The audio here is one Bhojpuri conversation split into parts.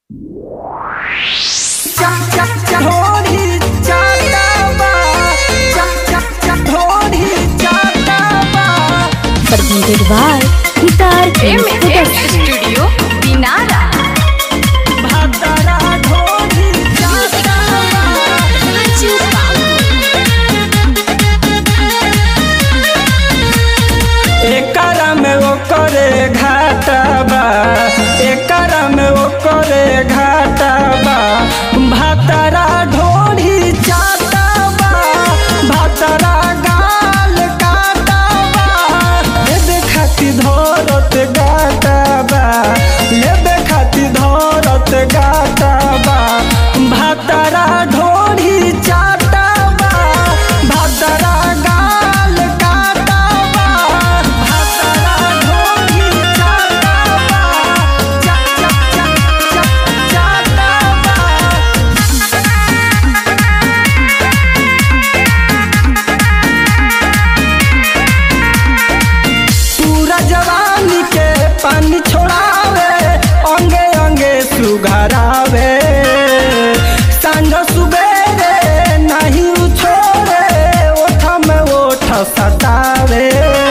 Presented by Guitar Studio Dinara. एकरा में वो करे घाटा बा, एकरा में वो करे घाटा बा। भातरा ढोढ़ी चाटा बा, भातरा गाल काटा बा। लेबे खातिर धरत गाटा बा, लेबे खातिर धरत गाटा बा। भातरा ढोढ़ी चाटा बा, भातरा गाल काटा बा। भातरा ढोढ़ी चाटा बा, चाटा बा। पूरा जवानी के पानी छोड़ावे, अंगे अंगे सुघरावे। सांझ सुबेरे नहीं छोड़े, ओठ में ओठ सटावे।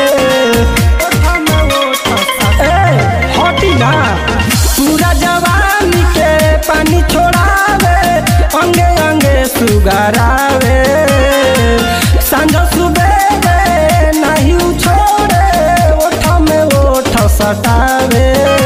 हटी ना। पूरा जवानी के पानी छोड़ावे, अंगे अंगे सुघरावे। सांझ सुबेरे नहीं छोड़े, ओठ में ओठ सटावे।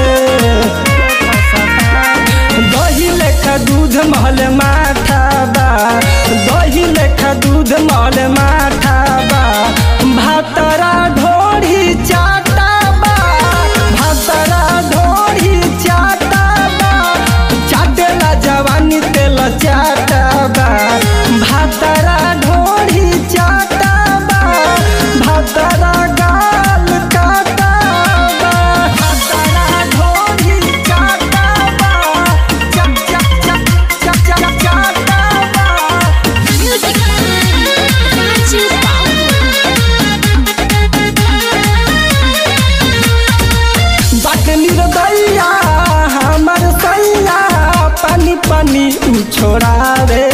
दही लेखा दूध महल माठा बा, दही लेखा दूध महल माठा बा। भातरा ढोढ़ी चाटा बा, भातरा ढोढ़ी चाटा बा। चाटेला जवानी तेल चाटा बा, भातरा ढोढ़ी चाटा बा। भातरा गाल काटा बा, भातरा ढोढ़ी चाटा बा। चाटा बा। बाट निर्दया हमर सैया, पानी पानी उछोड़ावे।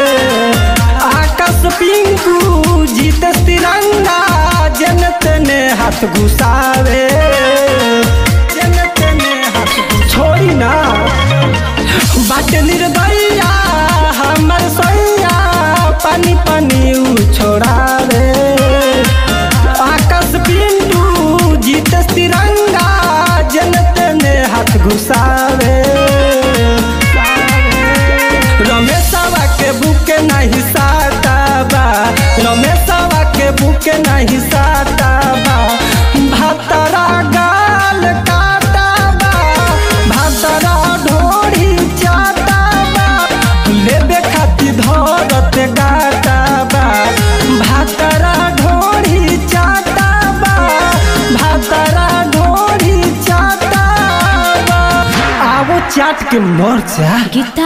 आकाश पिंकू जीत तिरंगा, जन तेने हाथ घुसावे। जन तेने हाथ छोड़ी ना। बाट निर्दया हमर सैया, पानी पानी उछोड़ावे। आकाश पिंटू जीत तिरंगा, जनत ने हाथ घुसावे। रमेशवा के बुके नहीं साटा बा, रमेशवा के बुके नहीं साटा बा। भातरा गाल काटा बा, भातरा ढोढ़ी चाटा बा। लेबे खातिर धरत गाटा बा, भातरा ढोढ़ी चाटा बा। भातरा ढोढ़ी चाटा बा। आवो चाट के मर जा। Guitar